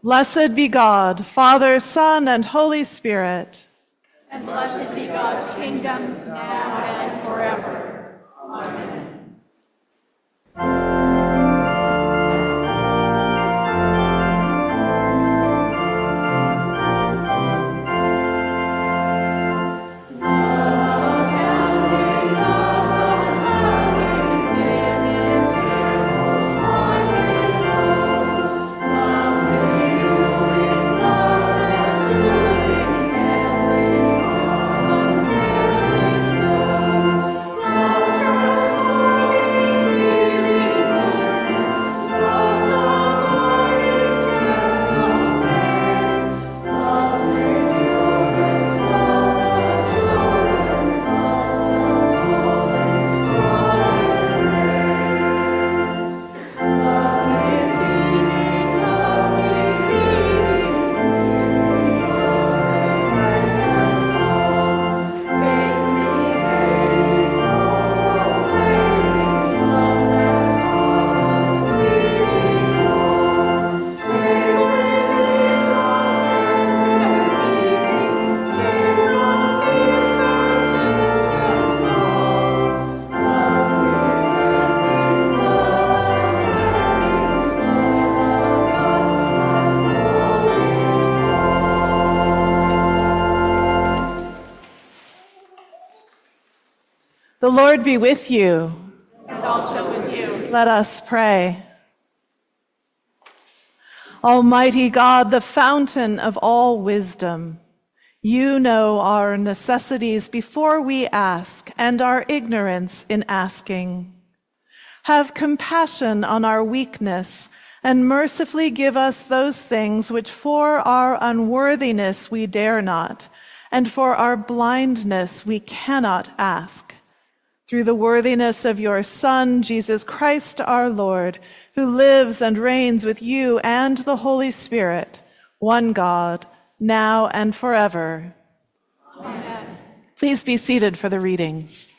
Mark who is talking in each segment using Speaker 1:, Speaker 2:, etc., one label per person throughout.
Speaker 1: Blessed be God, Father, Son, and Holy Spirit.
Speaker 2: And blessed be God's kingdom, now and forever. Amen.
Speaker 1: The Lord be with you.
Speaker 2: And also with you.
Speaker 1: Let us pray. Almighty God, the fountain of all wisdom, you know our necessities before we ask and our ignorance in asking. Have compassion on our weakness and mercifully give us those things which for our unworthiness we dare not, and for our blindness we cannot ask. Through the worthiness of your Son, Jesus Christ our Lord, who lives and reigns with you and the Holy Spirit, one God, now and forever.
Speaker 2: Amen.
Speaker 1: Please be seated for the readings.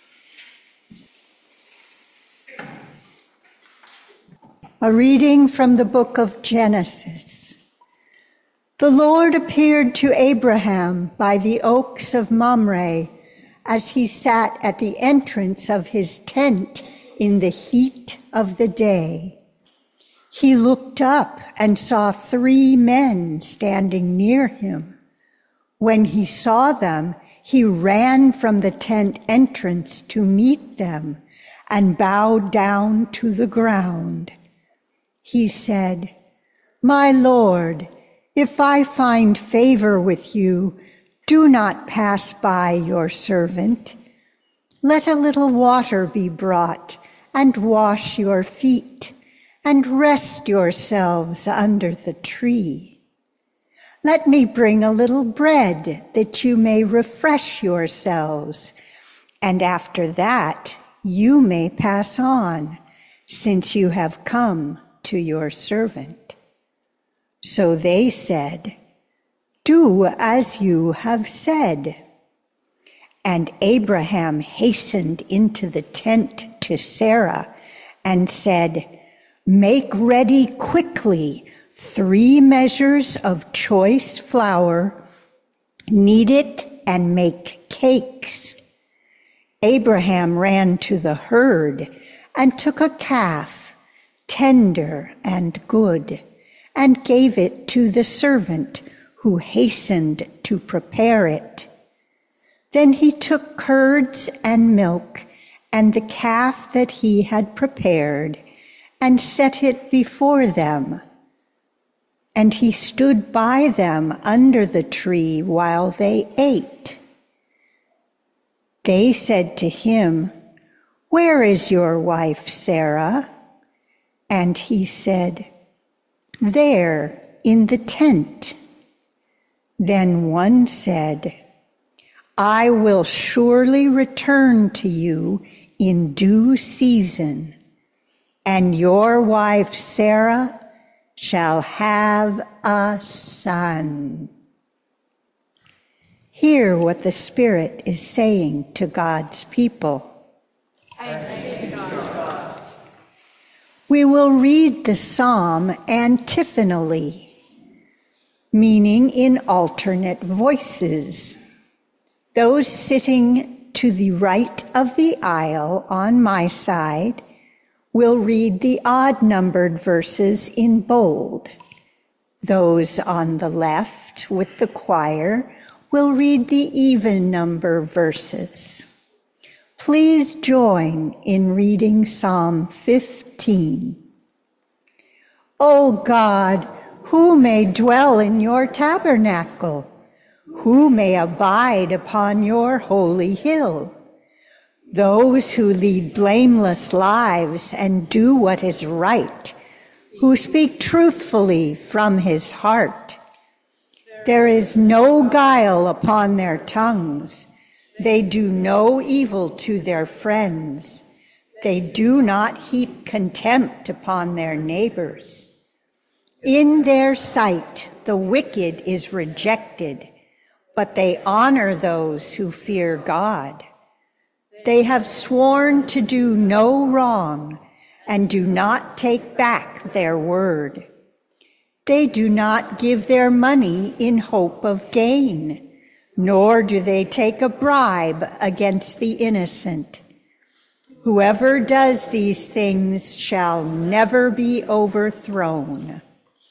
Speaker 3: A reading from the book of Genesis. The Lord appeared to Abraham by the oaks of Mamre, as he sat at the entrance of his tent in the heat of the day. He looked up and saw 3 men standing near him. When he saw them, he ran from the tent entrance to meet them and bowed down to the ground. He said, "My Lord, if I find favor with you, do not pass by your servant. Let a little water be brought and wash your feet and rest yourselves under the tree. Let me bring a little bread that you may refresh yourselves, and after that you may pass on, since you have come to your servant." So they said, "Do as you have said." And Abraham hastened into the tent to Sarah and said, "Make ready quickly 3 measures of choice flour, knead it and make cakes." Abraham ran to the herd and took a calf, tender and good, and gave it to the servant who hastened to prepare it. Then he took curds and milk and the calf that he had prepared and set it before them. And he stood by them under the tree while they ate. They said to him, "Where is your wife, Sarah?" And he said, "There, in the tent." Then one said, "I will surely return to you in due season, and your wife Sarah shall have a son." Hear what the Spirit is saying to God's people.
Speaker 2: Thanks be to God.
Speaker 3: We will read the psalm antiphonally. meaning in alternate voices. Those sitting to the right of the aisle on my side will read the odd-numbered verses in bold. Those on the left with the choir will read the even number verses. Please join in reading Psalm 15. O God, who may dwell in your tabernacle? Who may abide upon your holy hill? Those who lead blameless lives and do what is right, who speak truthfully from his heart. There is no guile upon their tongues. They do no evil to their friends. They do not heap contempt upon their neighbors. In their sight, the wicked is rejected, but they honor those who fear God. They have sworn to do no wrong and do not take back their word. They do not give their money in hope of gain, nor do they take a bribe against the innocent. Whoever does these things shall never be overthrown.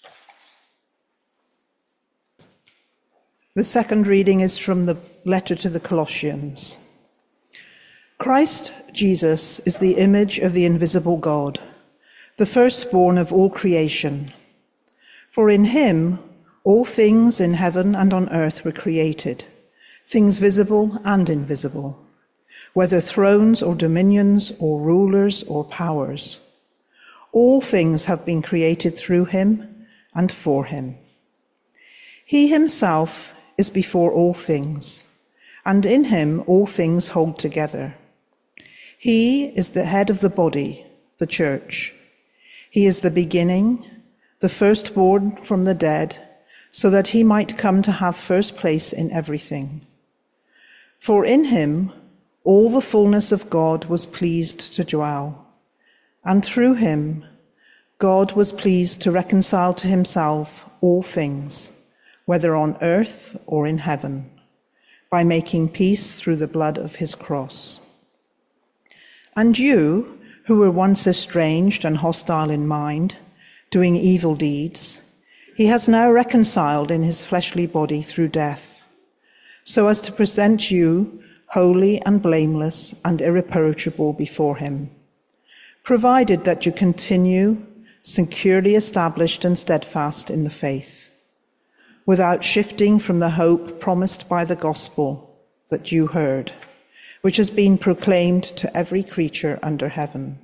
Speaker 4: The second reading is from the letter to the Colossians. Christ Jesus is the image of the invisible God, the firstborn of all creation. For in him all things in heaven and on earth were created, things visible and invisible, whether thrones or dominions or rulers or powers. All things have been created through him and for him. He himself is before all things, and in him all things hold together. He is the head of the body, the church. He is the beginning, the firstborn from the dead, so that he might come to have first place in everything. For in him all the fullness of God was pleased to dwell, and through him God was pleased to reconcile to himself all things, whether on earth or in heaven, by making peace through the blood of his cross. And you, who were once estranged and hostile in mind, doing evil deeds, he has now reconciled in his fleshly body through death, so as to present you holy and blameless and irreproachable before him, provided that you continue securely established and steadfast in the faith, without shifting from the hope promised by the gospel that you heard, which has been proclaimed to every creature under heaven.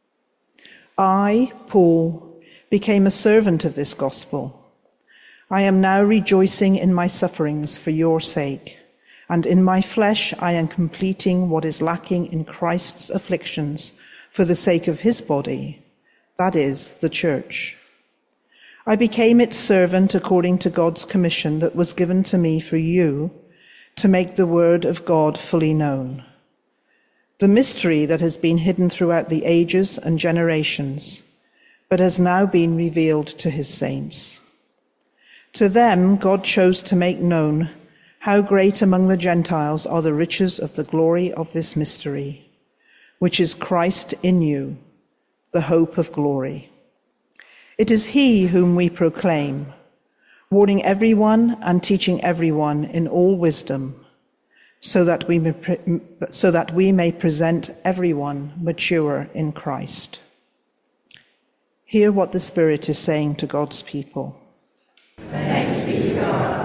Speaker 4: I, Paul, became a servant of this gospel. I am now rejoicing in my sufferings for your sake, and in my flesh I am completing what is lacking in Christ's afflictions for the sake of his body, that is, the church. I became its servant according to God's commission that was given to me for you, to make the word of God fully known. The mystery that has been hidden throughout the ages and generations, but has now been revealed to his saints. To them God chose to make known how great among the Gentiles are the riches of the glory of this mystery, which is Christ in you, the hope of glory. It is he whom we proclaim, warning everyone and teaching everyone in all wisdom, so that we may present everyone mature in Christ. Hear what the Spirit is saying to God's people.
Speaker 2: Thanks be to God.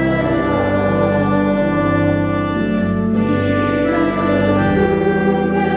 Speaker 5: Thank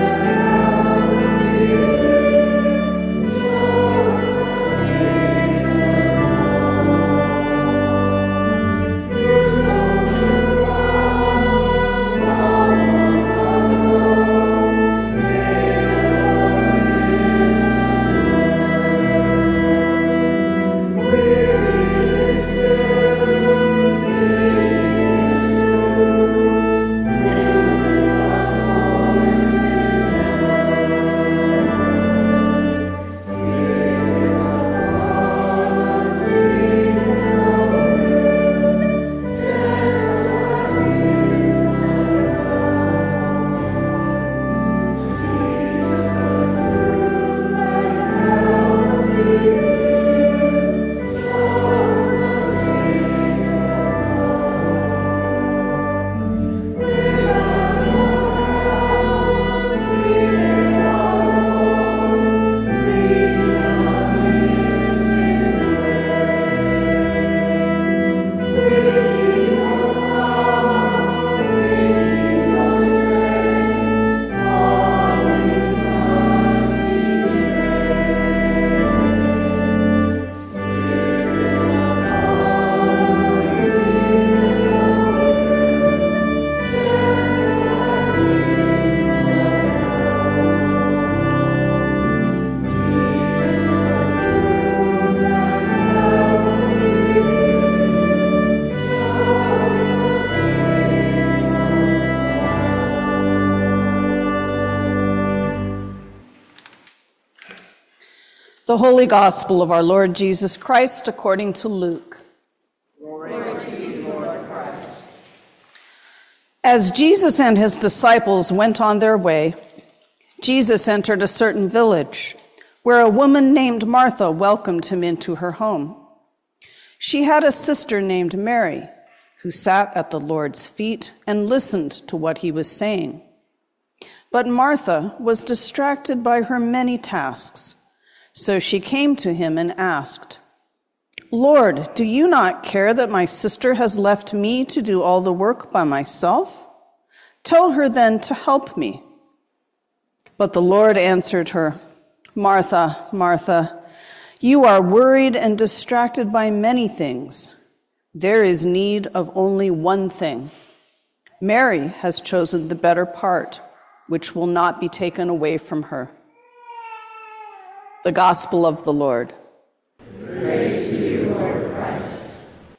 Speaker 5: The Holy Gospel of our Lord Jesus Christ according to Luke.
Speaker 2: Glory to you, Lord Christ.
Speaker 5: As Jesus and his disciples went on their way, Jesus entered a certain village where a woman named Martha welcomed him into her home. She had a sister named Mary, who sat at the Lord's feet and listened to what he was saying. But Martha was distracted by her many tasks. So she came to him and asked, "Lord, do you not care that my sister has left me to do all the work by myself? Tell her then to help me." But the Lord answered her, "Martha, Martha, you are worried and distracted by many things. There is need of only one thing. Mary has chosen the better part, which will not be taken away from her." The Gospel of the Lord.
Speaker 2: Praise to you, Lord Christ.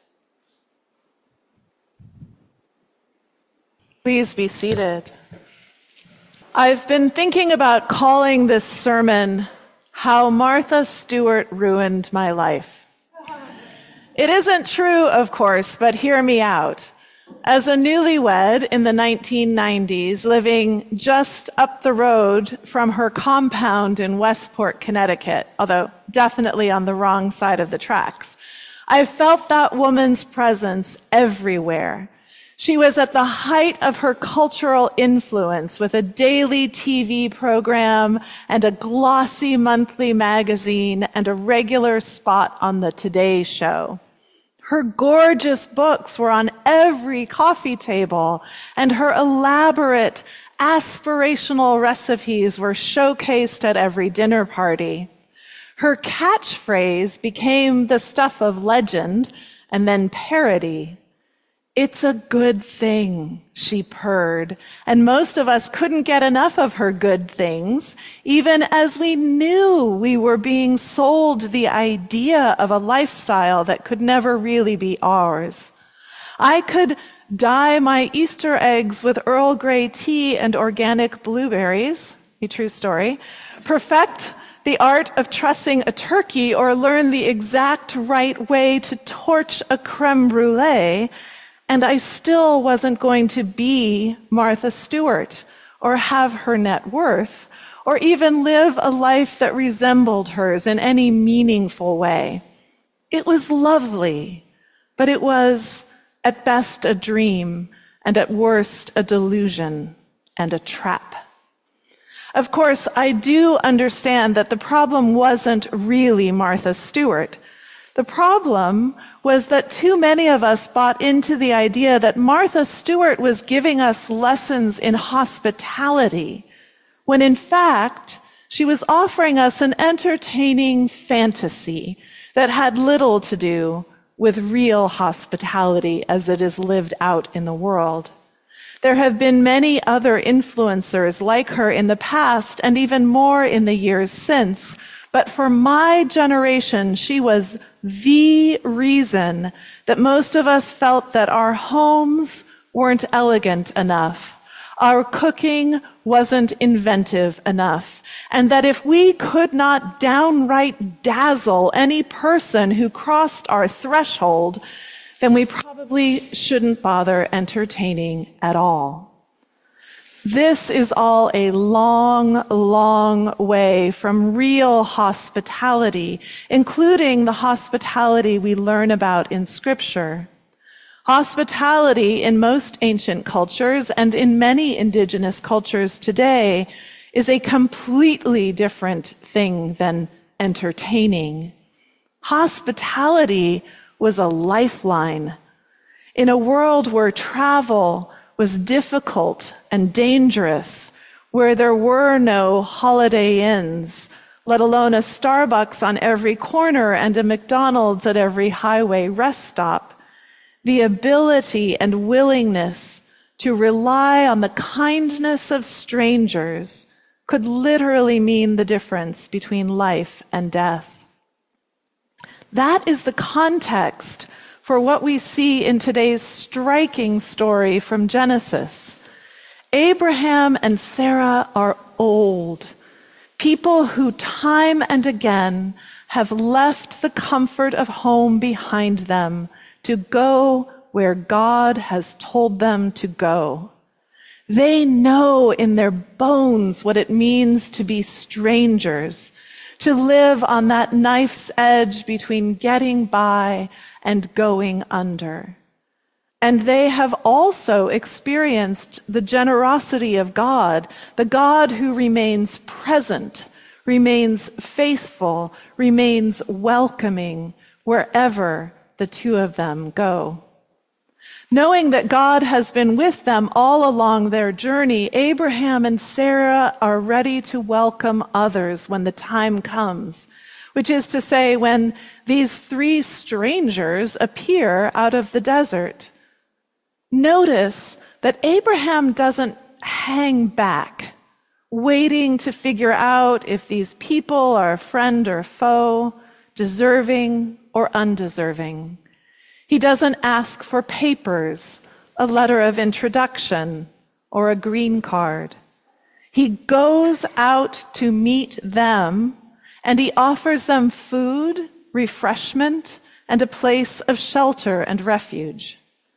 Speaker 1: Please be seated. I've been thinking about calling this sermon, How Martha Stewart Ruined My Life. It isn't true, of course, but hear me out. As a newlywed in the 1990s, living just up the road from her compound in Westport, Connecticut, although definitely on the wrong side of the tracks, I felt that woman's presence everywhere. She was at the height of her cultural influence with a daily TV program and a glossy monthly magazine and a regular spot on the Today Show. Her gorgeous books were on every coffee table, and her elaborate, aspirational recipes were showcased at every dinner party. Her catchphrase became the stuff of legend and then parody. "It's a good thing," she purred, and most of us couldn't get enough of her good things, even as we knew we were being sold the idea of a lifestyle that could never really be ours. I could dye my Easter eggs with Earl Grey tea and organic blueberries, a true story, perfect the art of trussing a turkey, or learn the exact right way to torch a creme brulee, and I still wasn't going to be Martha Stewart, or have her net worth, or even live a life that resembled hers in any meaningful way. It was lovely, but it was at best a dream, and at worst a delusion and a trap. Of course, I do understand that the problem wasn't really Martha Stewart. The problem was that too many of us bought into the idea that Martha Stewart was giving us lessons in hospitality, when in fact, she was offering us an entertaining fantasy that had little to do with real hospitality as it is lived out in the world. There have been many other influencers like her in the past, and even more in the years since, but for my generation, she was the reason that most of us felt that our homes weren't elegant enough, our cooking wasn't inventive enough, and that if we could not downright dazzle any person who crossed our threshold, then we probably shouldn't bother entertaining at all. This is all a long, long way from real hospitality, including the hospitality we learn about in Scripture. Hospitality in most ancient cultures and in many indigenous cultures today is a completely different thing than entertaining. Hospitality was a lifeline. In a world where travel was difficult and dangerous, where there were no Holiday Inns, let alone a Starbucks on every corner and a McDonald's at every highway rest stop, the ability and willingness to rely on the kindness of strangers could literally mean the difference between life and death. That is the context for what we see in today's striking story from Genesis. Abraham and Sarah are old. People who time and again have left the comfort of home behind them to go where God has told them to go. They know in their bones what it means to be strangers, to live on that knife's edge between getting by and going under. And they have also experienced the generosity of God, the God who remains present, remains faithful, remains welcoming wherever the two of them go. Knowing that God has been with them all along their journey, Abraham and Sarah are ready to welcome others when the time comes, which is to say, when these three strangers appear out of the desert. Notice that Abraham doesn't hang back, waiting to figure out if these people are friend or foe, deserving or undeserving. He doesn't ask for papers, a letter of introduction, or a green card. He goes out to meet them, and he offers them food, refreshment, and a place of shelter and refuge.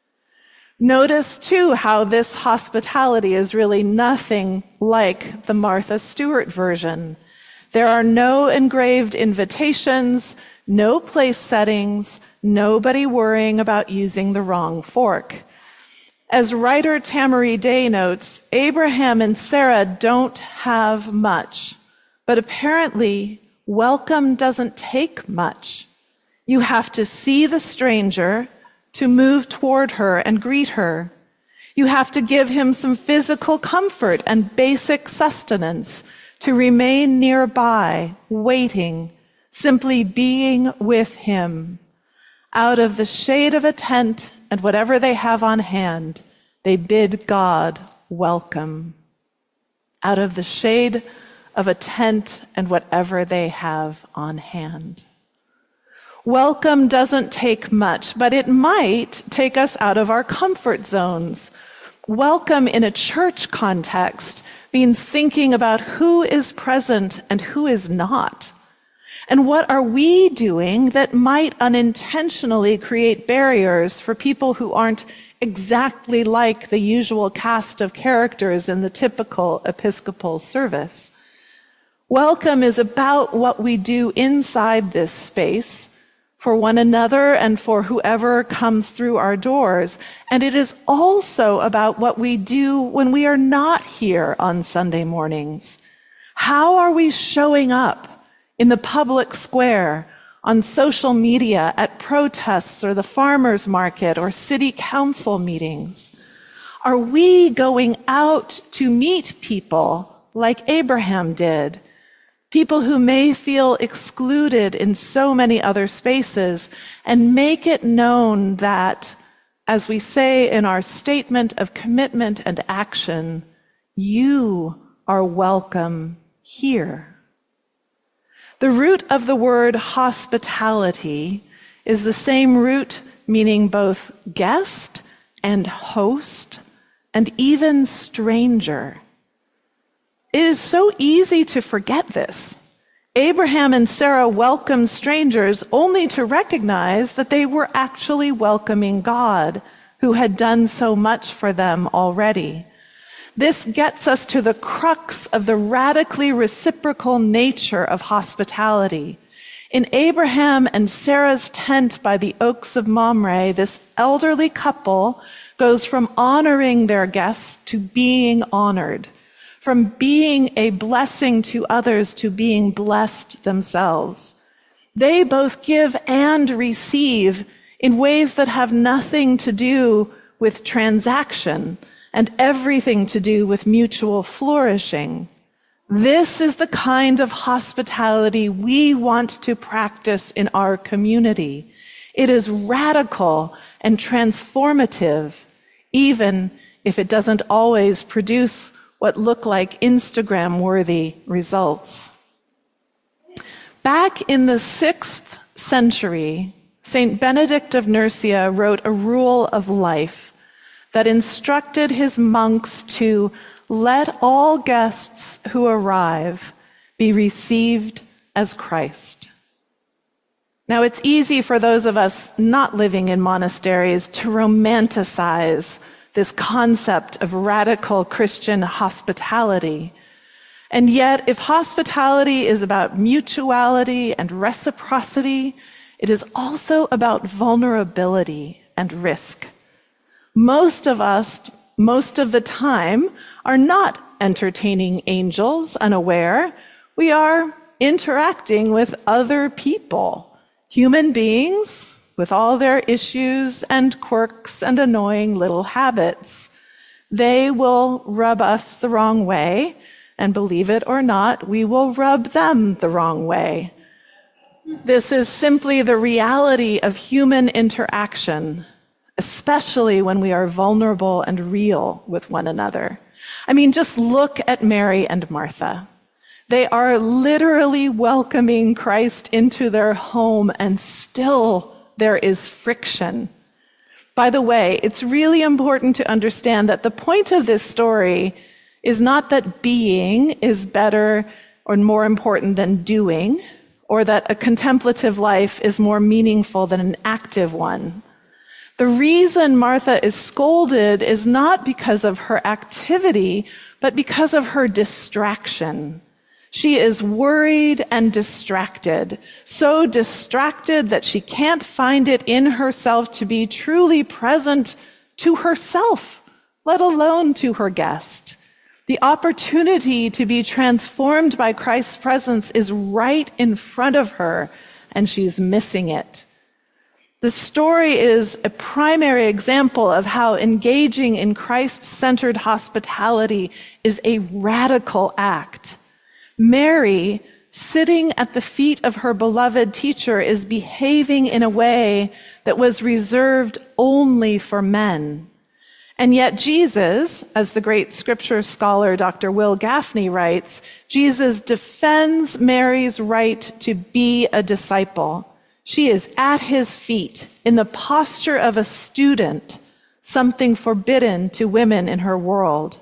Speaker 1: Notice, too, how this hospitality is really nothing like the Martha Stewart version. There are no engraved invitations, no place settings, nobody worrying about using the wrong fork. As writer Tamari Day notes, Abraham and Sarah don't have much, but apparently welcome doesn't take much. You have to see the stranger to move toward her and greet her. You have to give him some physical comfort and basic sustenance to remain nearby, waiting, simply being with him. Out of the shade of a tent and whatever they have on hand, they bid God welcome. Out of the shade of a tent and whatever they have on hand. Welcome doesn't take much, but it might take us out of our comfort zones. Welcome in a church context means thinking about who is present and who is not. And what are we doing that might unintentionally create barriers for people who aren't exactly like the usual cast of characters in the typical Episcopal service? Welcome is about what we do inside this space for one another and for whoever comes through our doors. And it is also about what we do when we are not here on Sunday mornings. How are we showing up in the public square, on social media, at protests or the farmers market or city council meetings? Are we going out to meet people like Abraham did? People who may feel excluded in so many other spaces, and make it known that, as we say in our statement of commitment and action, you are welcome here. The root of the word hospitality is the same root meaning both guest and host and even stranger. It is so easy to forget this. Abraham and Sarah welcomed strangers only to recognize that they were actually welcoming God, who had done so much for them already. This gets us to the crux of the radically reciprocal nature of hospitality. In Abraham and Sarah's tent by the Oaks of Mamre, this elderly couple goes from honoring their guests to being honored, from being a blessing to others to being blessed themselves. They both give and receive in ways that have nothing to do with transaction and everything to do with mutual flourishing. This is the kind of hospitality we want to practice in our community. It is radical and transformative, even if it doesn't always produce what look like Instagram-worthy results. Back in the 6th century, Saint Benedict of Nursia wrote a rule of life that instructed his monks to let all guests who arrive be received as Christ. Now, it's easy for those of us not living in monasteries to romanticize this concept of radical Christian hospitality. And yet, if hospitality is about mutuality and reciprocity, it is also about vulnerability and risk. Most of us, most of the time, are not entertaining angels unaware. We are interacting with other people, human beings with all their issues and quirks and annoying little habits. They will rub us the wrong way, and believe it or not, we will rub them the wrong way. This is simply the reality of human interaction, especially when we are vulnerable and real with one another. I mean, just look at Mary and Martha. They are literally welcoming Christ into their home, and still there is friction. By the way, it's really important to understand that the point of this story is not that being is better or more important than doing, or that a contemplative life is more meaningful than an active one. The reason Martha is scolded is not because of her activity, but because of her distraction. She is worried and distracted, so distracted that she can't find it in herself to be truly present to herself, let alone to her guest. The opportunity to be transformed by Christ's presence is right in front of her, and she's missing it. The story is a primary example of how engaging in Christ-centered hospitality is a radical act. Mary, sitting at the feet of her beloved teacher, is behaving in a way that was reserved only for men. And yet Jesus, as the great scripture scholar Dr. Will Gaffney writes, Jesus defends Mary's right to be a disciple. She is at his feet in the posture of a student, something forbidden to women in her world.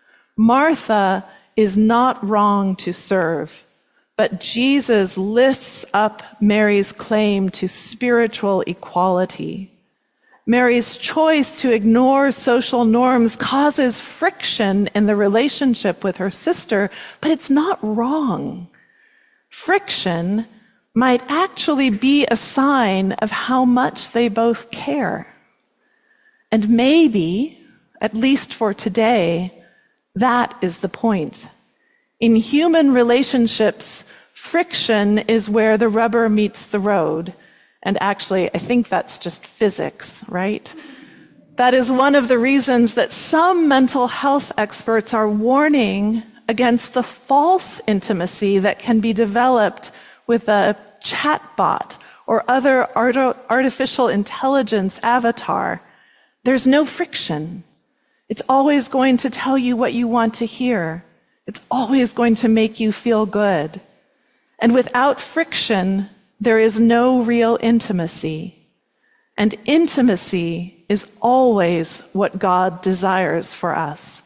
Speaker 1: Martha is not wrong to serve, but Jesus lifts up Mary's claim to spiritual equality. Mary's choice to ignore social norms causes friction in the relationship with her sister, but it's not wrong. Friction might actually be a sign of how much they both care. And maybe, at least for today, that is the point. In human relationships, friction is where the rubber meets the road. And actually, I think that's just physics, right? That is one of the reasons that some mental health experts are warning against the false intimacy that can be developed with a chatbot or other artificial intelligence avatar. There's no friction. It's always going to tell you what you want to hear. It's always going to make you feel good. And without friction, there is no real intimacy. And intimacy is always what God desires for us.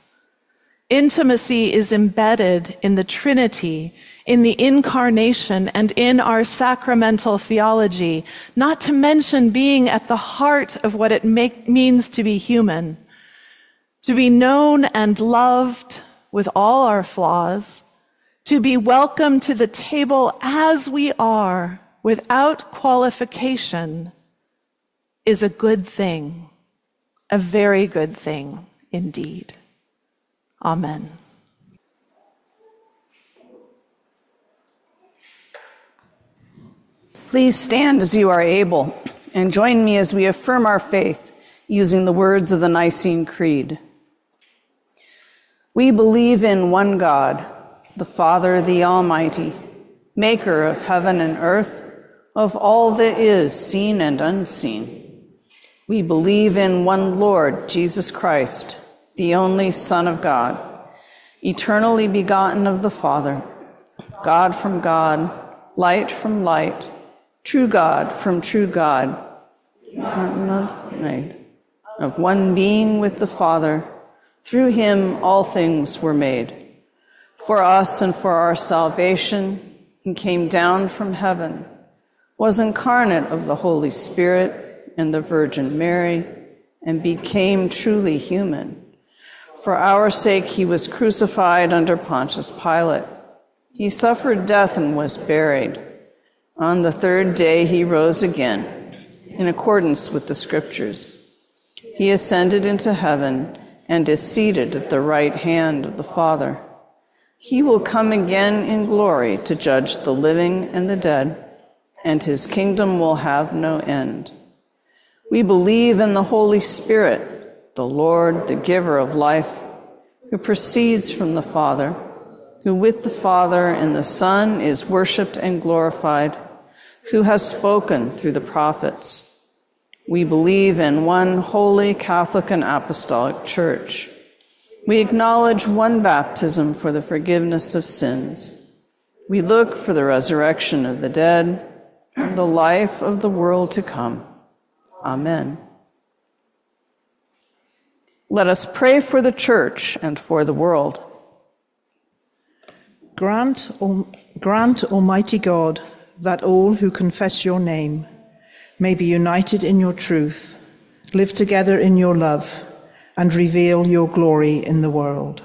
Speaker 1: Intimacy is embedded in the Trinity, in the Incarnation, and in our sacramental theology, not to mention being at the heart of what it means to be human, to be known and loved with all our flaws, to be welcomed to the table as we are, without qualification, is a good thing, a very good thing indeed. Amen.
Speaker 5: Please stand as you are able and join me as we affirm our faith using the words of the Nicene Creed. We believe in one God, the Father, the Almighty, maker of heaven and earth, of all that is seen and unseen. We believe in one Lord, Jesus Christ, the only Son of God, eternally begotten of the Father, God from God, light from light, true God from true God, of one being with the Father. Through him all things were made. For us and for our salvation, he came down from heaven, was incarnate of the Holy Spirit and the Virgin Mary, and became truly human. For our sake he was crucified under Pontius Pilate. He suffered death and was buried. On the third day he rose again, in accordance with the Scriptures. He ascended into heaven and is seated at the right hand of the Father. He will come again in glory to judge the living and the dead, and his kingdom will have no end. We believe in the Holy Spirit, the Lord, the giver of life, who proceeds from the Father, who with the Father and the Son is worshipped and glorified, who has spoken through the prophets. We believe in one holy, Catholic, and Apostolic Church. We acknowledge one baptism for the forgiveness of sins. We look for the resurrection of the dead and the life of the world to come. Amen. Let us pray for the Church and for the world.
Speaker 4: Grant, Almighty God, that all who confess your name may be united in your truth, live together in your love, and reveal your glory in the world.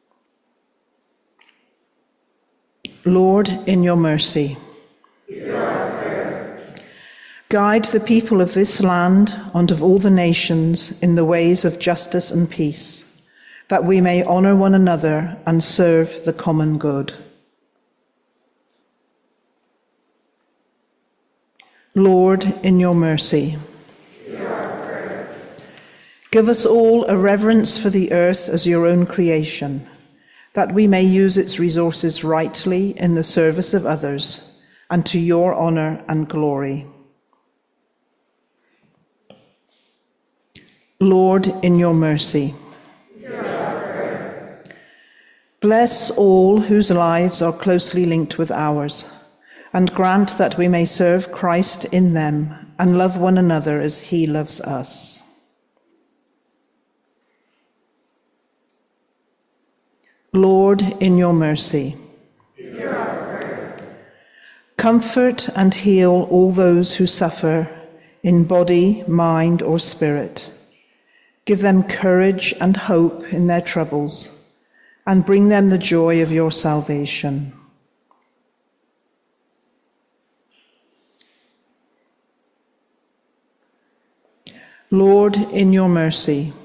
Speaker 4: Lord, in your mercy, guide the people of this land and of all the nations in the ways of justice and peace, that we may honor one another and serve the common good. Lord, in your mercy, give us all a reverence for the earth as your own creation, that we may use its resources rightly in the service of others and to your honor and glory. Lord, in your mercy, bless all whose lives are closely linked with ours, and grant that we may serve Christ in them and love one another as he loves us. Lord, in your mercy, comfort and heal all those who suffer in body, mind, or spirit. Give them courage and hope in their troubles, and bring them the joy of your salvation. Lord, in your mercy,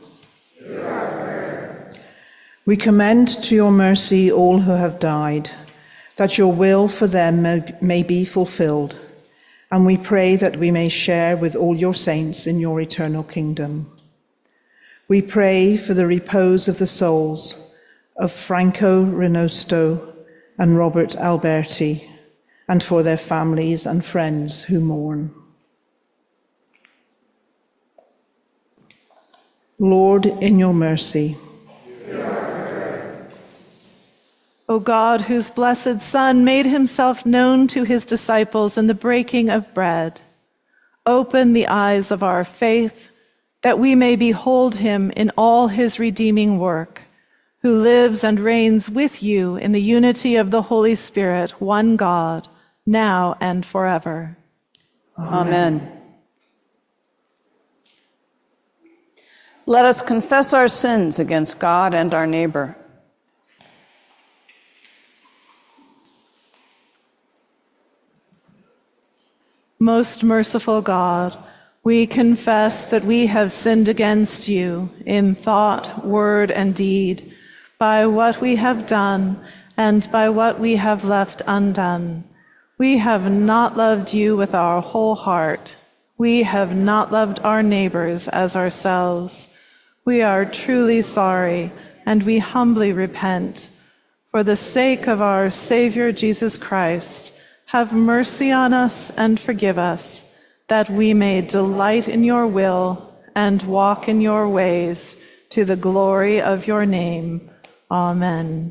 Speaker 4: we commend to your mercy all who have died, that your will for them may be fulfilled, and we pray that we may share with all your saints in your eternal kingdom. We pray for the repose of the souls of Franco Renosto and Robert Alberti, and for their families and friends who mourn. Lord, in your mercy,
Speaker 1: O God, whose blessed Son made himself known to his disciples in the breaking of bread, open the eyes of our faith, that we may behold him in all his redeeming work, who lives and reigns with you in the unity of the Holy Spirit, one God, now and forever.
Speaker 5: Amen. Let us confess our sins against God and our neighbor.
Speaker 1: Most merciful God, we confess that we have sinned against you in thought, word, and deed, by what we have done and by what we have left undone. We have not loved you with our whole heart. We have not loved our neighbors as ourselves. We are truly sorry, and we humbly repent. For the sake of our Savior Jesus Christ, have mercy on us and forgive us, that we may delight in your will and walk in your ways, to the glory of your name. Amen.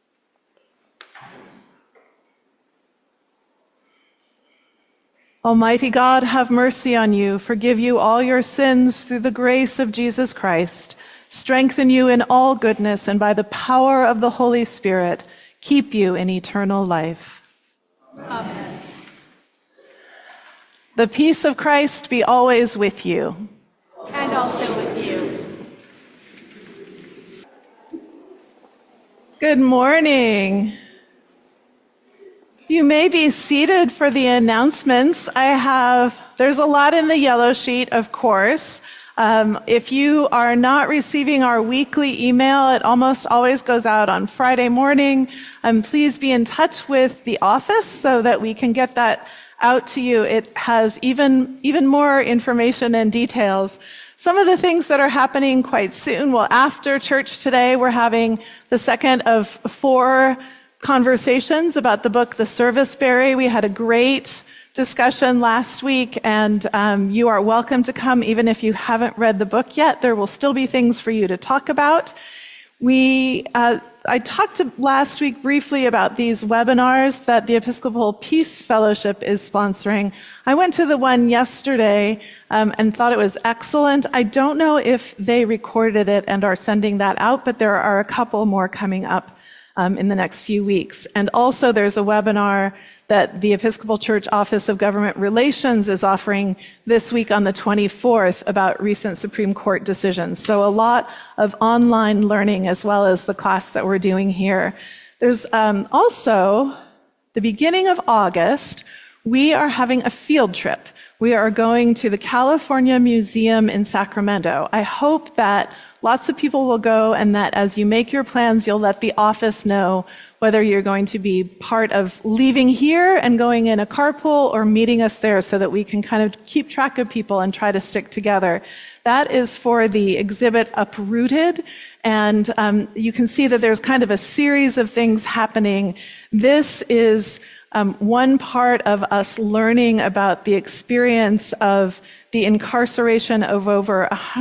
Speaker 1: Almighty God, have mercy on you, forgive you all your sins through the grace of Jesus Christ, strengthen you in all goodness, and by the power of the Holy Spirit, keep you in eternal life.
Speaker 2: Amen.
Speaker 1: The peace of Christ be always with you.
Speaker 2: And also with you.
Speaker 1: Good morning. You may be seated for the announcements. There's a lot in the yellow sheet, of course. If you are not receiving our weekly email, it almost always goes out on Friday morning. Please be in touch with the office so that we can get that out to you. It has even more information and details. Some of the things that are happening quite soon. Well, after church today, we're having the second of 4 conversations about the book, The Serviceberry. We had a great discussion last week, and you are welcome to come even if you haven't read the book yet. There will still be things for you to talk about. I talked last week briefly about these webinars that the Episcopal Peace Fellowship is sponsoring. I went to the one yesterday and thought it was excellent. I don't know if they recorded it and are sending that out, but there are a couple more coming up in the next few weeks. And also there's a webinar that the Episcopal Church Office of Government Relations is offering this week on the 24th about recent Supreme Court decisions. So a lot of online learning as well as the class that we're doing here. There's also, the beginning of August, we are having a field trip. We are going to the California Museum in Sacramento. I hope that lots of people will go and that as you make your plans, you'll let the office know whether you're going to be part of leaving here and going in a carpool or meeting us there so that we can kind of keep track of people and try to stick together. That is for the exhibit Uprooted. And you can see that there's kind of a series of things happening. This is one part of us learning about the experience of the incarceration of over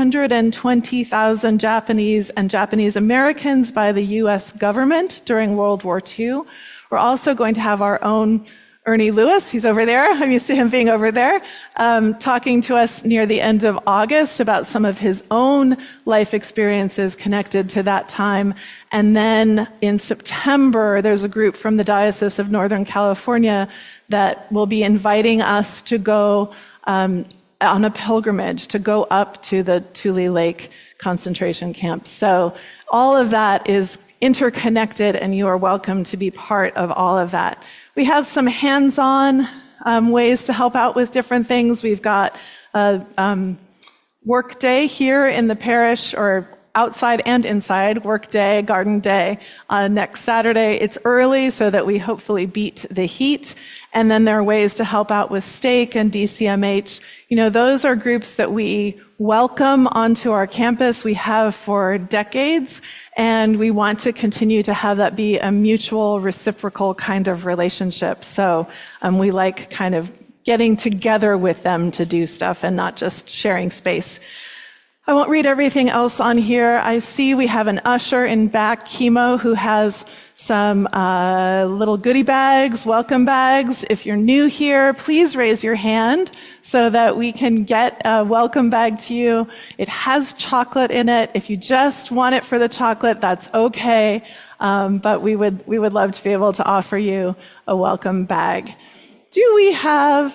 Speaker 1: 120,000 Japanese and Japanese Americans by the U.S. government during World War II. We're also going to have our own Ernie Lewis, he's over there, I'm used to him being over there, talking to us near the end of August about some of his own life experiences connected to that time. And then in September, there's a group from the Diocese of Northern California that will be inviting us to go on a pilgrimage, to go up to the Tule Lake concentration camp. So all of that is interconnected, and you are welcome to be part of all of that. We have some hands-on ways to help out with different things. We've got a work day here in the parish, or outside and inside, work day, garden day, next Saturday. It's early so that we hopefully beat the heat. And then there are ways to help out with Stake and DCMH. You know, those are groups that we welcome onto our campus. We have for decades, and we want to continue to have that be a mutual, reciprocal kind of relationship. So we like kind of getting together with them to do stuff and not just sharing space. I won't read everything else on here. I see we have an usher in back, Chemo, who has some little goodie bags, welcome bags. If you're new here, please raise your hand so that we can get a welcome bag to you. It has chocolate in it. If you just want it for the chocolate, that's okay. But we would love to be able to offer you a welcome bag. Do we have...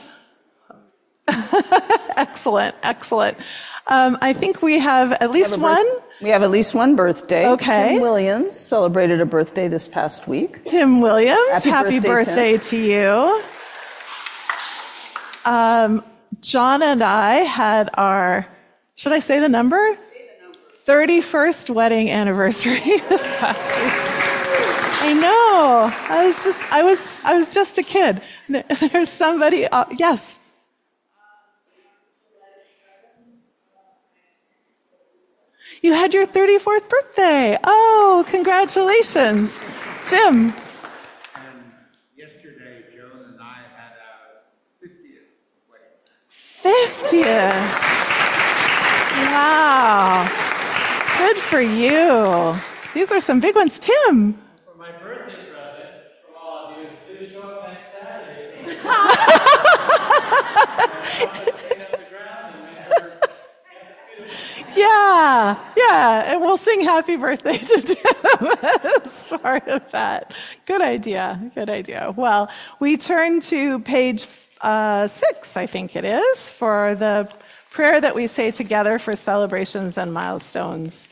Speaker 1: Excellent. I think we have at least one.
Speaker 5: We have at least one birthday.
Speaker 1: Okay.
Speaker 5: Tim Williams celebrated a birthday this past week.
Speaker 1: Tim Williams, happy birthday to you. John and I had our, should I say the number? Say the number. 31st wedding anniversary this past week. I know. I was just a kid. There's somebody, yes. You had your 34th birthday. Oh, congratulations. Jim.
Speaker 6: And yesterday, Joan and I had our 50th wedding.
Speaker 1: 50th. Wow. Good for you. These are some big ones. Tim.
Speaker 6: For my birthday present, for all of you, do show up next Saturday.
Speaker 1: Yeah, and we'll sing happy birthday to Tim as part of that. Good idea. Good idea. Well, we turn to page 6, I think it is, for the prayer that we say together for celebrations and milestones.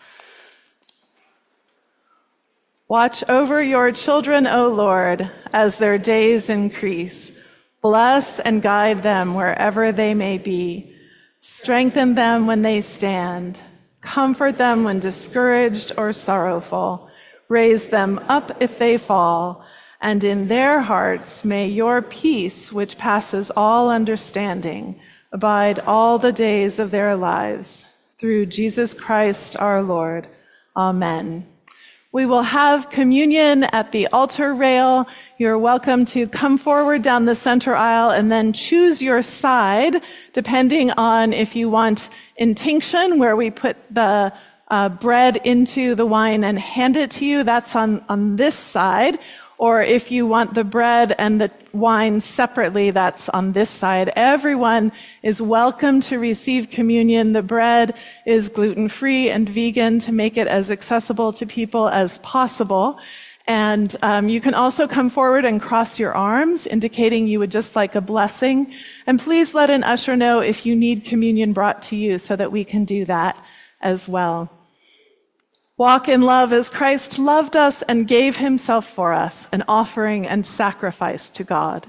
Speaker 1: Watch over your children, O Lord, as their days increase. Bless and guide them wherever they may be. Strengthen them when they stand. Comfort them when discouraged or sorrowful. Raise them up if they fall. And in their hearts may your peace, which passes all understanding, abide all the days of their lives. Through Jesus Christ our Lord. Amen. We will have communion at the altar rail. You're welcome to come forward down the center aisle and then choose your side, depending on if you want intinction, where we put the bread into the wine and hand it to you. That's on this side. Or if you want the bread and the wine separately, that's on this side. Everyone is welcome to receive communion. The bread is gluten-free and vegan to make it as accessible to people as possible. And you can also come forward and cross your arms, indicating you would just like a blessing. And please let an usher know if you need communion brought to you so that we can do that as well. Walk in love as Christ loved us and gave himself for us, an offering and sacrifice to God.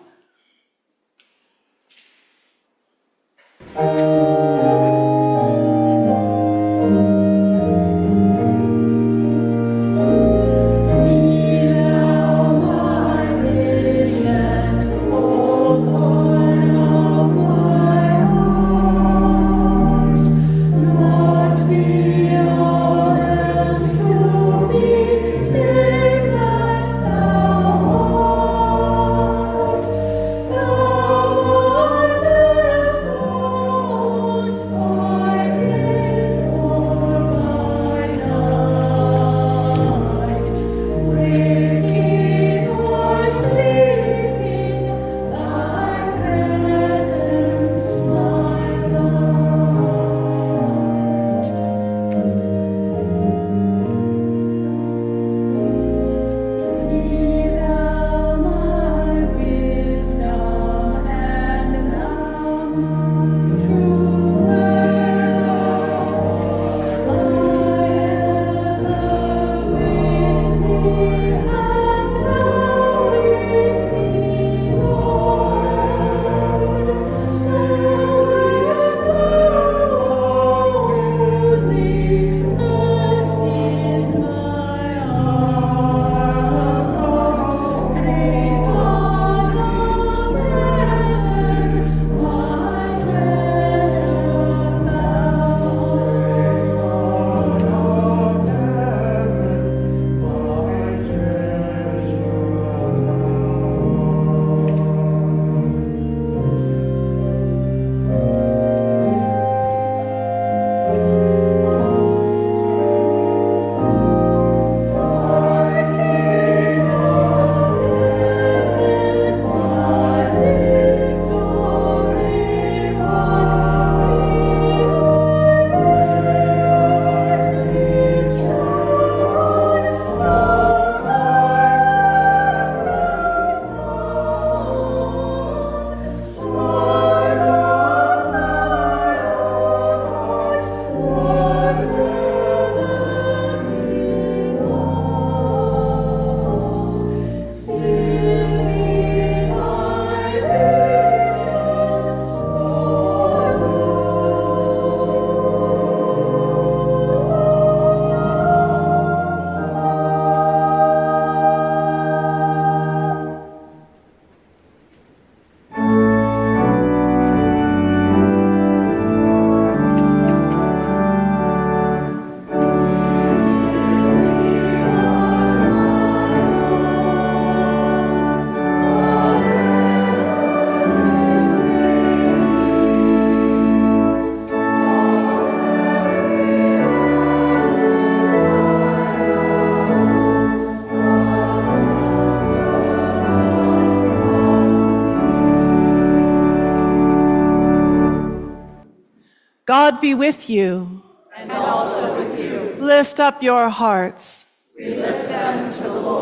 Speaker 1: God be with you.
Speaker 2: And also with you.
Speaker 1: Lift up your hearts.
Speaker 2: We lift them to the Lord.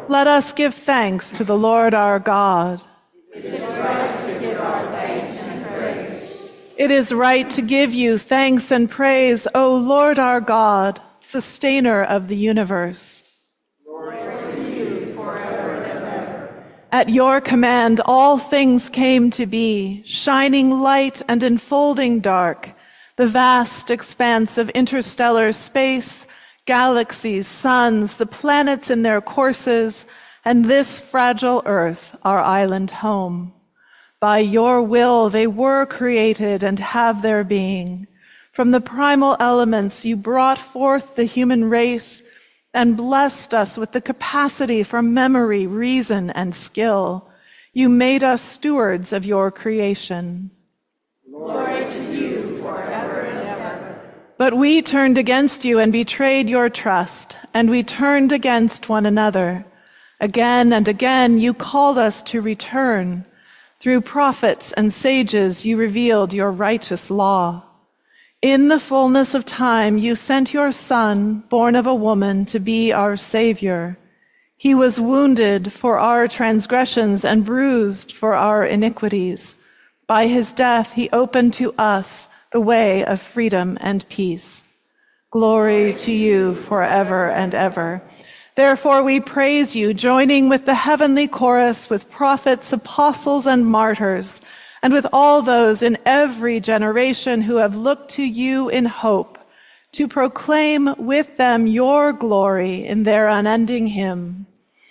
Speaker 1: Let us give thanks to the Lord our God.
Speaker 2: It is right to give our thanks and praise.
Speaker 1: It is right to give you thanks and praise, O Lord our God, sustainer of the universe.
Speaker 2: Glory to you forever and ever.
Speaker 1: At your command all things came to be, shining light and enfolding dark, the vast expanse of interstellar space, galaxies, suns, the planets in their courses, and this fragile earth, our island home. By your will they were created and have their being. From the primal elements you brought forth the human race and blessed us with the capacity for memory, reason, and skill. You made us stewards of your creation.
Speaker 2: Glory to you forever and ever.
Speaker 1: But we turned against you and betrayed your trust, and we turned against one another. Again and again you called us to return. Through prophets and sages you revealed your righteous law. In the fullness of time you sent your Son, born of a woman, to be our Savior. He was wounded for our transgressions and bruised for our iniquities. By his death he opened to us the way of freedom and peace. Glory to you forever and ever. Therefore we praise you, joining with the heavenly chorus, with prophets, apostles, and martyrs, and with all those in every generation who have looked to you in hope, to proclaim with them your glory in their unending hymn.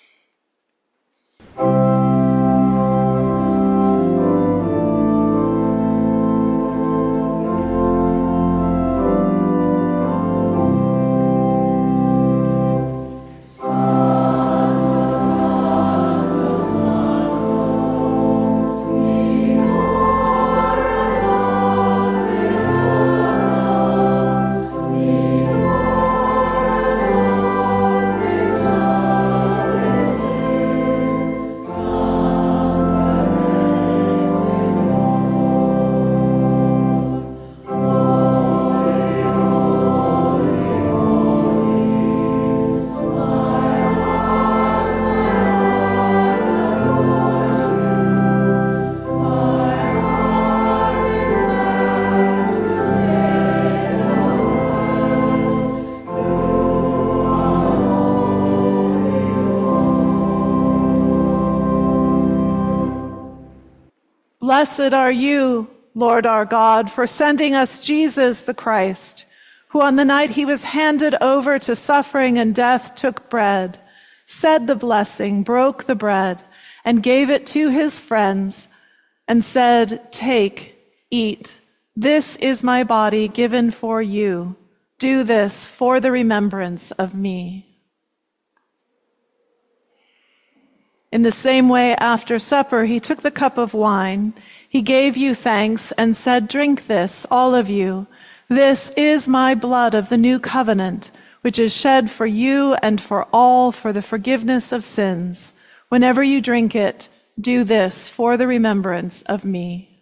Speaker 1: Blessed are you, Lord our God, for sending us Jesus the Christ, who on the night he was handed over to suffering and death took bread, said the blessing, broke the bread, and gave it to his friends, and said, "Take, eat. This is my body given for you. Do this for the remembrance of me." In the same way, after supper, he took the cup of wine. He gave you thanks and said, "Drink this, all of you. This is my blood of the new covenant, which is shed for you and for all for the forgiveness of sins. Whenever you drink it, do this for the remembrance of me."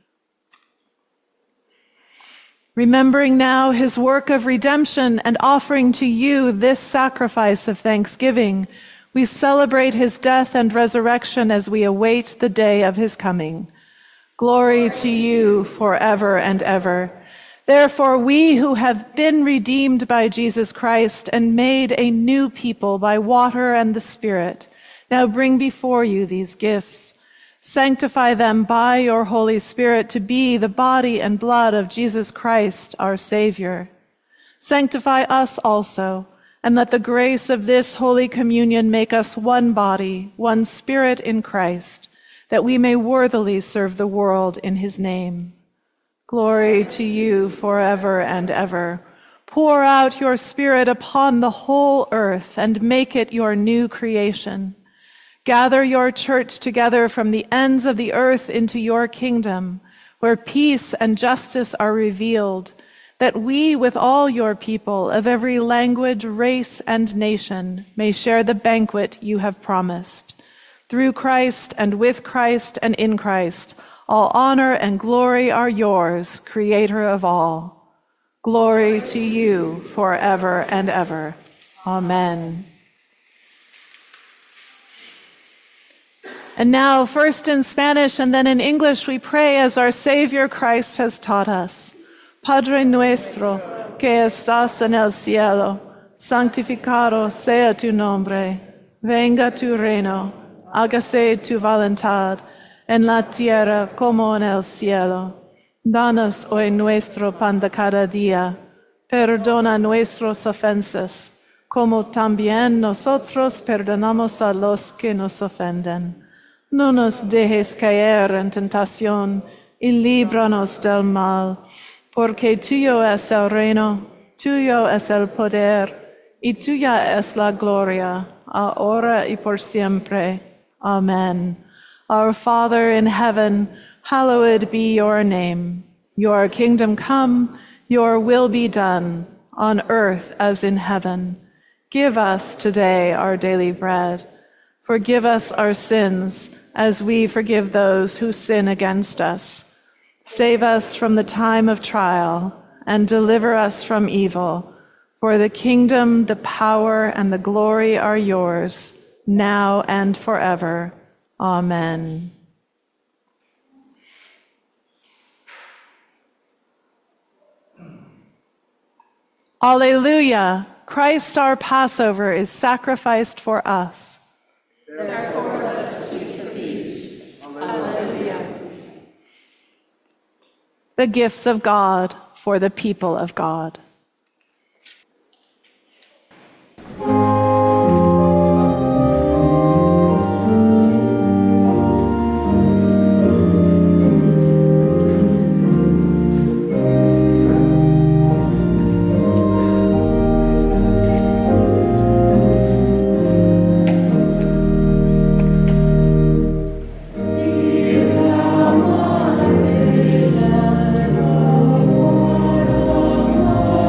Speaker 1: Remembering now his work of redemption and offering to you this sacrifice of thanksgiving, we celebrate his death and resurrection as we await the day of his coming. Glory to you forever and ever. Therefore, we who have been redeemed by Jesus Christ and made a new people by water and the Spirit, now bring before you these gifts. Sanctify them by your Holy Spirit to be the body and blood of Jesus Christ, our Savior. Sanctify us also, and let the grace of this Holy Communion make us one body, one spirit in Christ, that we may worthily serve the world in his name. Glory to you forever and ever. Pour out your Spirit upon the whole earth and make it your new creation. Gather your church together from the ends of the earth into your kingdom, where peace and justice are revealed, that we, with all your people of every language, race, and nation, may share the banquet you have promised. Through Christ and with Christ and in Christ, all honor and glory are yours, Creator of all. Glory to you forever and ever. Amen. And now, first in Spanish and then in English, we pray as our Savior Christ has taught us. Padre nuestro, que estás en el cielo, santificado sea tu nombre. Venga tu reino, hágase tu voluntad, en la tierra como en el cielo. Danos hoy nuestro pan de cada día. Perdona nuestras ofensas, como también nosotros perdonamos a los que nos ofenden. No nos dejes caer en tentación y líbranos del mal, porque tuyo es el reino, tuyo es el poder, y tuya es la gloria, ahora y por siempre. Amen. Our Father in heaven, hallowed be your name. Your kingdom come, your will be done, on earth as in heaven. Give us today our daily bread. Forgive us our sins, as we forgive those who sin against us. Save us from the time of trial, and deliver us from evil. For the kingdom, the power, and the glory are yours, now and forever. Amen. Alleluia! Christ our Passover is sacrificed for us.
Speaker 2: Therefore let us keep the feast. Alleluia.
Speaker 1: The gifts of God for the people of God.
Speaker 2: Amen.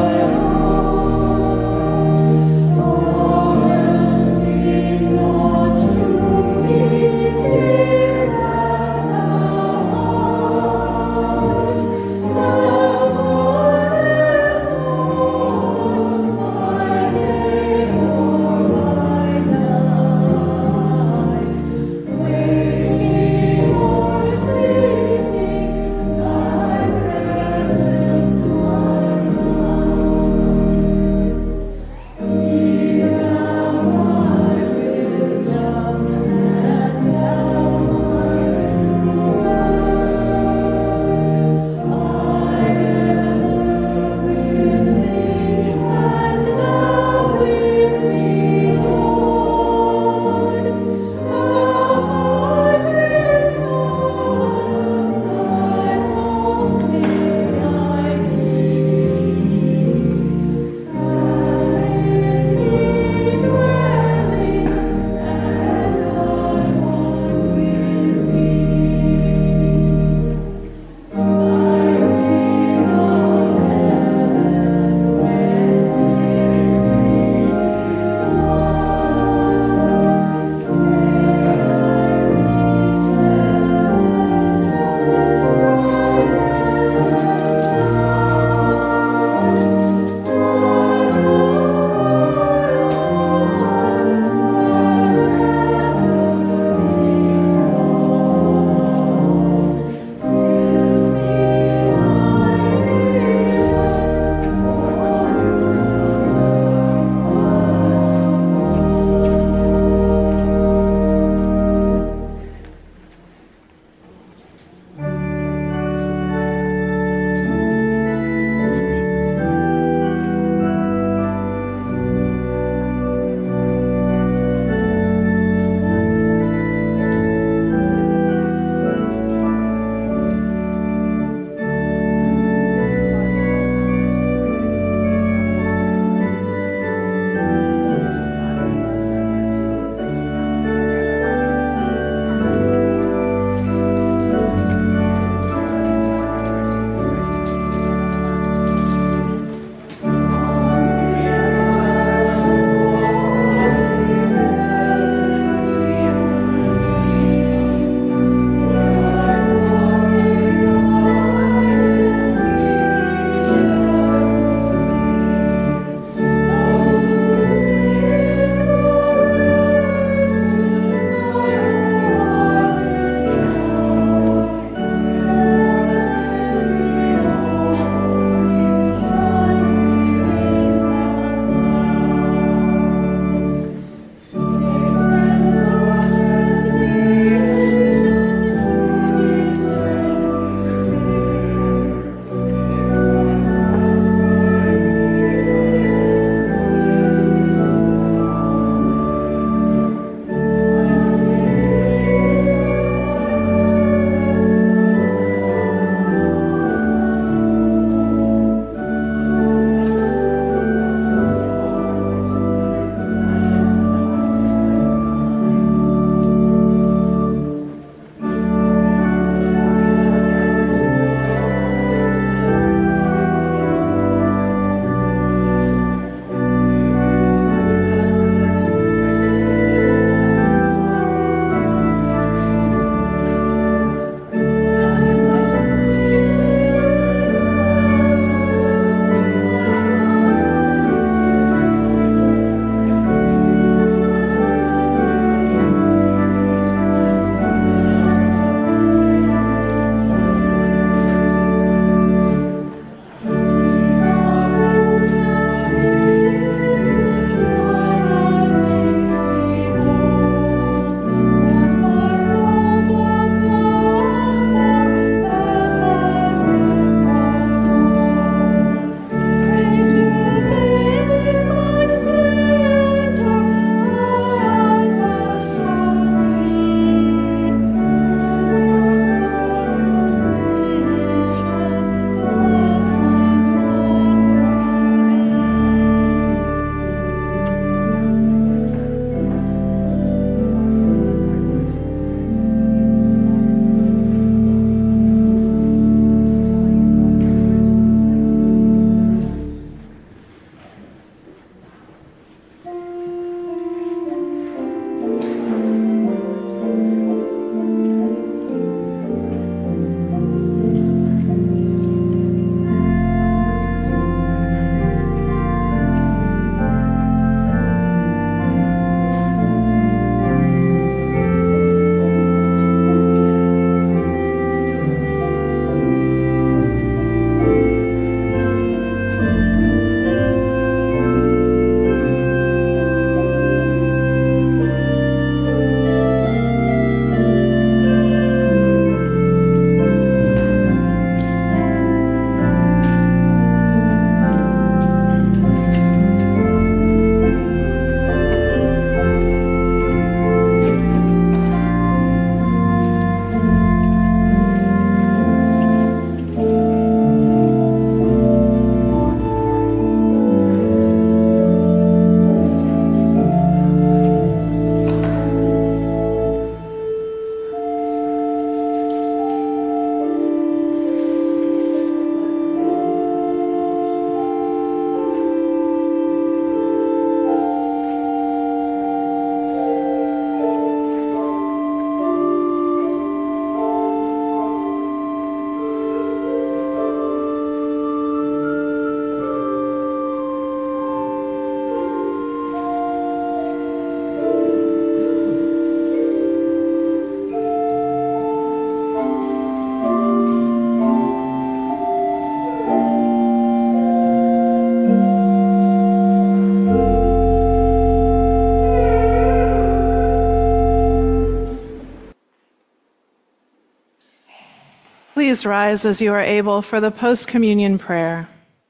Speaker 1: Please rise as you are able for the post-communion prayer.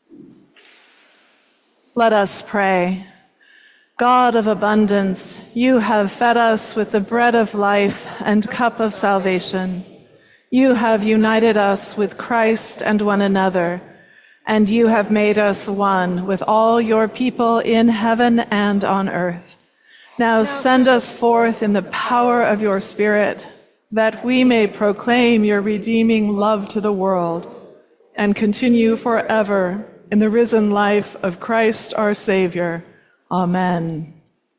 Speaker 1: Let us pray. God of abundance, you have fed us with the bread of life and cup of salvation. You have united us with Christ and one another, and you have made us one with all your people in heaven and on earth. Now send us forth in the power of your Spirit, that we may proclaim your redeeming love to the world and continue forever in the risen life of Christ our Savior. Amen.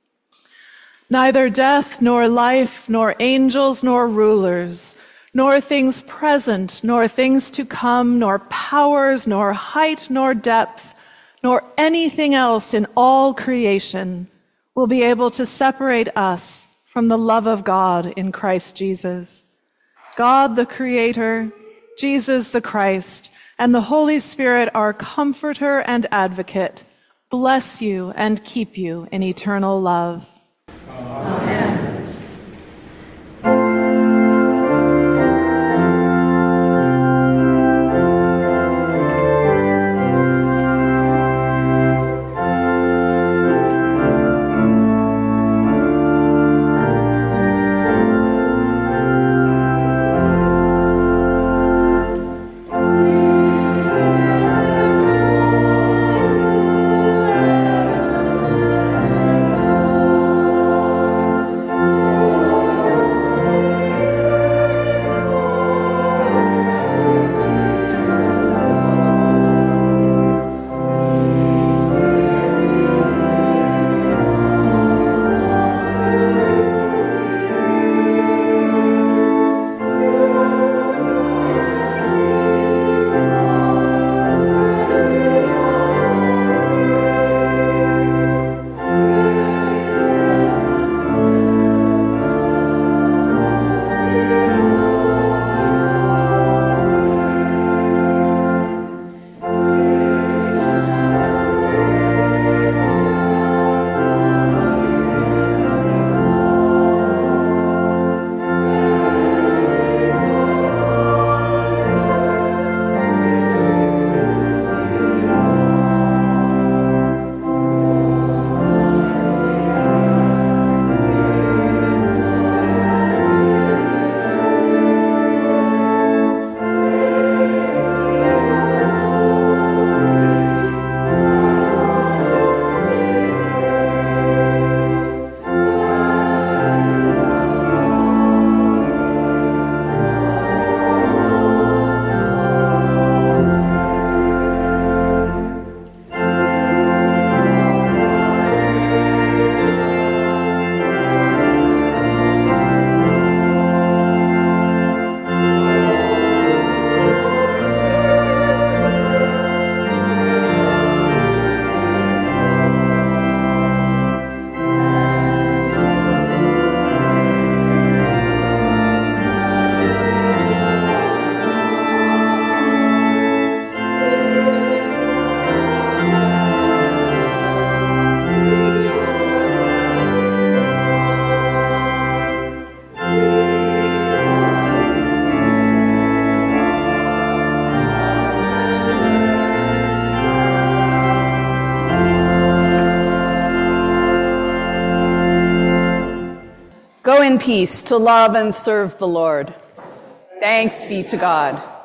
Speaker 1: Neither death, nor life, nor angels, nor rulers, nor things present, nor things to come, nor powers, nor height, nor depth, nor anything else in all creation will be able to separate us from the love of God in Christ Jesus. God the Creator, Jesus the Christ, and the Holy Spirit, our Comforter and Advocate, bless you and keep you in eternal love.
Speaker 2: Amen.
Speaker 5: Go in peace to love and serve the Lord. Thanks be to God.